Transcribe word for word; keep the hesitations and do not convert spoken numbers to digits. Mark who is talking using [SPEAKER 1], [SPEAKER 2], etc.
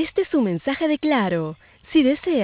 [SPEAKER 1] Este es un mensaje de Claro. Si desea